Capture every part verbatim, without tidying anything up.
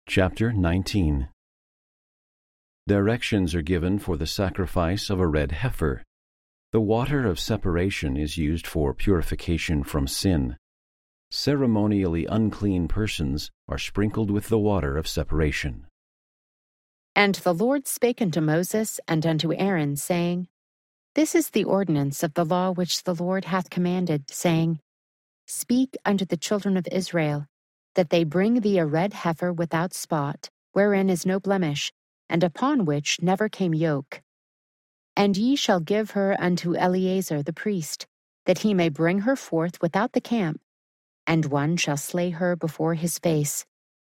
Chapter nineteen. Directions are given for the sacrifice of a red heifer. The water of separation is used for purification from sin. Ceremonially unclean persons are sprinkled with the water of separation. And the Lord spake unto Moses and unto Aaron, saying, This is the ordinance of the law which the Lord hath commanded, saying, Speak unto the children of Israel, that they bring thee a red heifer without spot, wherein is no blemish, and upon which never came yoke. And ye shall give her unto Eleazar the priest, that he may bring her forth without the camp, and one shall slay her before his face.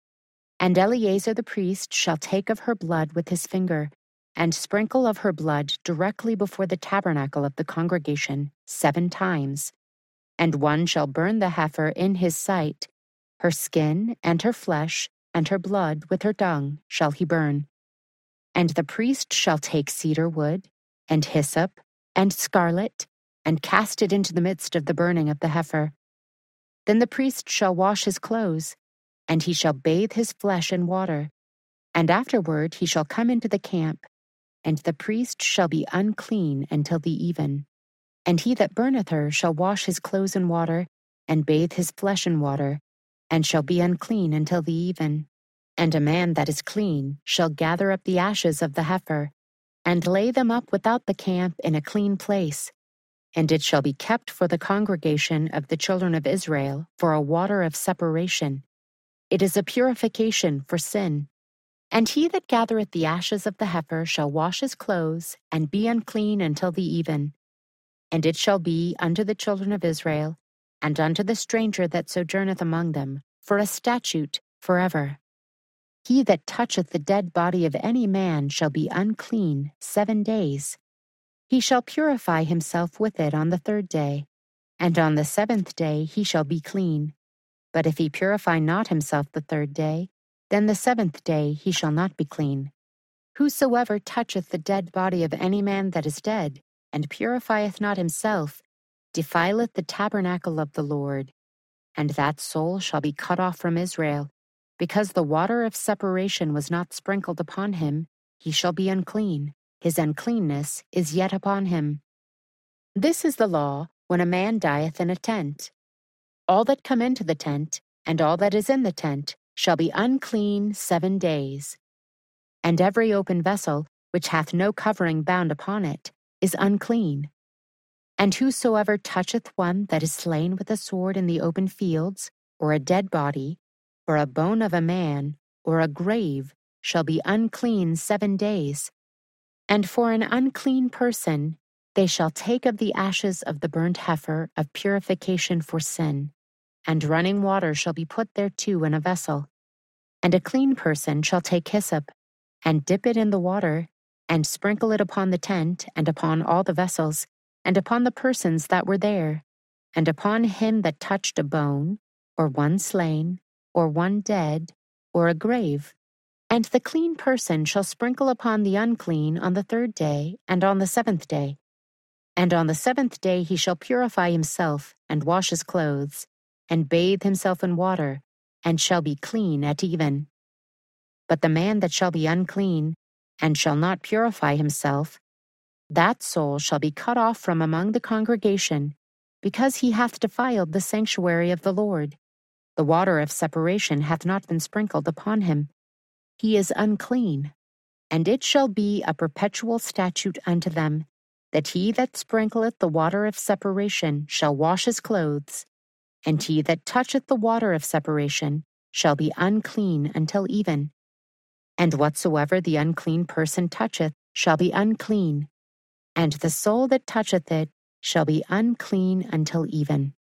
And Eleazar the priest shall take of her blood with his finger, and sprinkle of her blood directly before the tabernacle of the congregation seven times. And one shall burn the heifer in his sight, her skin and her flesh and her blood with her dung shall he burn. And the priest shall take cedar wood, and hyssop, and scarlet, and cast it into the midst of the burning of the heifer. Then the priest shall wash his clothes, and he shall bathe his flesh in water, and afterward he shall come into the camp, and the priest shall be unclean until the even. And he that burneth her shall wash his clothes in water, and bathe his flesh in water, and shall be unclean until the even. And a man that is clean shall gather up the ashes of the heifer, and lay them up without the camp in a clean place. And it shall be kept for the congregation of the children of Israel for a water of separation. It is a purification for sin. And he that gathereth the ashes of the heifer shall wash his clothes, and be unclean until the even. And it shall be unto the children of Israel, and unto the stranger that sojourneth among them, for a statute forever. He that toucheth the dead body of any man shall be unclean seven days. He shall purify himself with it on the third day, and on the seventh day he shall be clean. But if he purify not himself the third day, then the seventh day he shall not be clean. Whosoever toucheth the dead body of any man that is dead, and purifieth not himself, defileth the tabernacle of the Lord. And that soul shall be cut off from Israel, because the water of separation was not sprinkled upon him. He shall be unclean. His uncleanness is yet upon him. This is the law when a man dieth in a tent. All that come into the tent, and all that is in the tent, shall be unclean seven days. And every open vessel, which hath no covering bound upon it, is unclean. And whosoever toucheth one that is slain with a sword in the open fields, or a dead body, or a bone of a man, or a grave, shall be unclean seven days. And for an unclean person they shall take of the ashes of the burnt heifer of purification for sin, and running water shall be put thereto in a vessel. And a clean person shall take hyssop, and dip it in the water, and sprinkle it upon the tent, and upon all the vessels, and upon the persons that were there, and upon him that touched a bone, or one slain, or one dead, or a grave. And the clean person shall sprinkle upon the unclean on the third day, and on the seventh day. And on the seventh day he shall purify himself, and wash his clothes, and bathe himself in water, and shall be clean at even. But the man that shall be unclean, and shall not purify himself, that soul shall be cut off from among the congregation, because he hath defiled the sanctuary of the Lord. The water of separation hath not been sprinkled upon him. He is unclean. And it shall be a perpetual statute unto them, that he that sprinkleth the water of separation shall wash his clothes, and he that toucheth the water of separation shall be unclean until even. And whatsoever the unclean person toucheth shall be unclean, and the soul that toucheth it shall be unclean until even.